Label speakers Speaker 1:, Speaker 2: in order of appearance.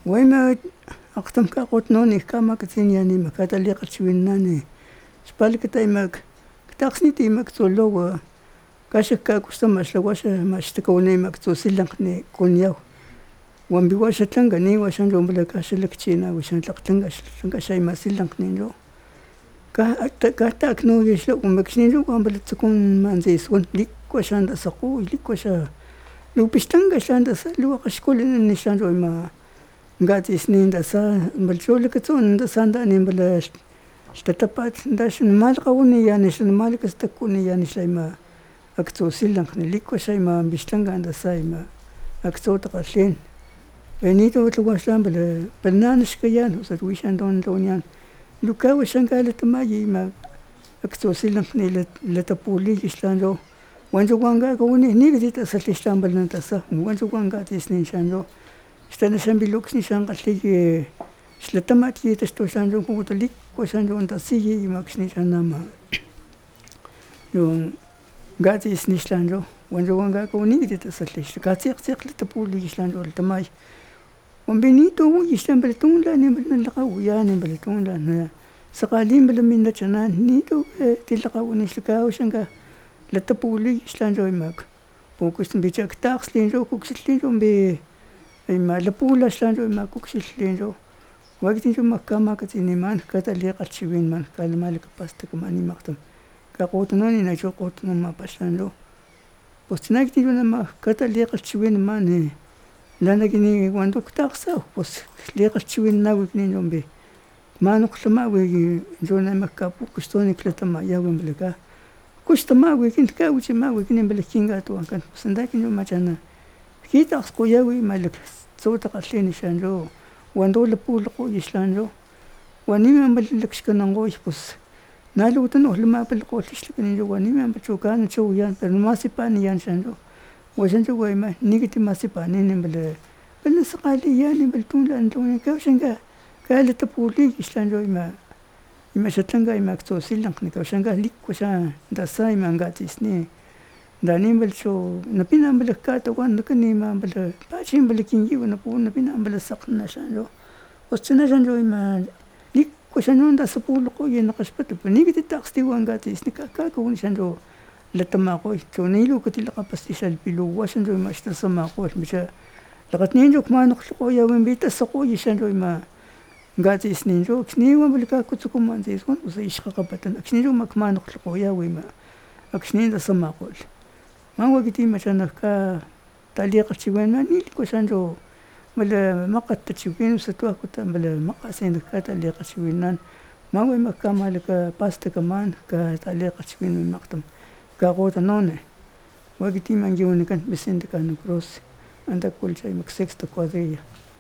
Speaker 1: وإما أقتم كاقوت نوني كاما كتين يعني ما كاتالي قتشويناني سبالك تايماك كتاقسني تيماك تولو كاشكا كستماش لواشا ما اشتكوني ماك توسيلنقني كونياو وامبي واشا تلنغني واشان جو بلا كاشلك تشينا واشان تلقتنغاش تلقاشاي ما سيلنقني جو كاتاك نو يشلو ومكشني جو وامبلا تكون مانزيسون ليك واشان دسقو ليك واشا لو بيشتنغاش دسا لو قشكول نيشان جو ما ngati snin da sa balchol ka tson da sanda ni bala shtatapat da shin mal qawni yani shin mal ka stakuni yani shayma akto silang ni liko shayma bishtanga da sayma akto ta qashin benito tluwa sham bala banan shkayan usat wishan don donyan luka wishan kala tamayi ma akto silang ni la tapuli ishlando wanjo wanga qawni ni gita salishtan balan ta sa wanjo wanga tisnin shando Están en Bilux ni San Gasly, Slatamat, esto Sanjo Kutalik, Sanjo and Tassi, Max Nishanama. You got this Nishanjo, when the one guy needed a satellite, got the police land or the Mai. When Benito, you stand Beltunda, Nimble and Beltunda, Sakalim Belamin the Chanan, Nito, Tilaka, Shanga, let the police land or Mac. Focus and be checked tax, Linjo, Cooks, Linjo, be. إما لبولا شلانجو إما كوكسي شلانجو وقتين جو مكة ما كتيني مان كتالي قتشوين مان قال مالك باستك ماني مقتم كقوتنوني نجو قوتنون ما باشلانجو بس ناكتين جو نما كتالي قتشوين مان لانا كيني واندو كتاقساو بس لي قتشوين ناوي كنين جون بي ما نقلما وي جو نما كابو كستوني كلتما ياوين بلكا كستما وي كنت كاوتي ما وي كنين بلكينغاتو وانكن بس نداكين جو ما جانا كيت أخذ ياوي مالك صوت قتلين شانجو واندول بولقو يشلانجو واني من بلك شكنانغوش بس نالو تنو لما بلقو تشلكني جو واني من بتشوكان شو يان ما سيباني يان شانجو وشانجو ويما نيجي ما سيباني نبل بالنسقالي يعني بلتون لانتوني كوشنجا قال تبولي يشلانجو ما شتلنجا ما كتوسي لانكني كوشنجا ليك وشان داساي مانغاتي سني داني بلشو نبينا بلكاتو وان نكني ما بل باشين بلكينجي ونبون نبينا بلسقنا شانجو وستنا شانجو ما ليك وشانون دا سبول قوي نقشبت بنيجي تتاقستي وان غاتي سنكا كاكو شانجو لتماقوي تونيلو كتي لقبستي شالبيلو وشانجو ما اشتسماقوش مشا لغتنين جوك ما نقشقو يا وين بيت السقوي شانجو ما غاتي سنين جو كسني وان بلكاكو تكون ما نزيزون وزيش قبطن كسني جو ما نقشقو يا وين ما كسنين دا سماقوش ما وقتي مثلا كتعليق تشوين ما نيل كوسانجو ولا ما قد تشوين وستوا كنت بلا ما قاسين كتعليق تشوينان ما هو ما كمالك باست كمان كتعليق تشوين مقتم كقوت نونه وقتي ما نجوني كان بسند كان كروس عندك كل شيء مكسكت قضية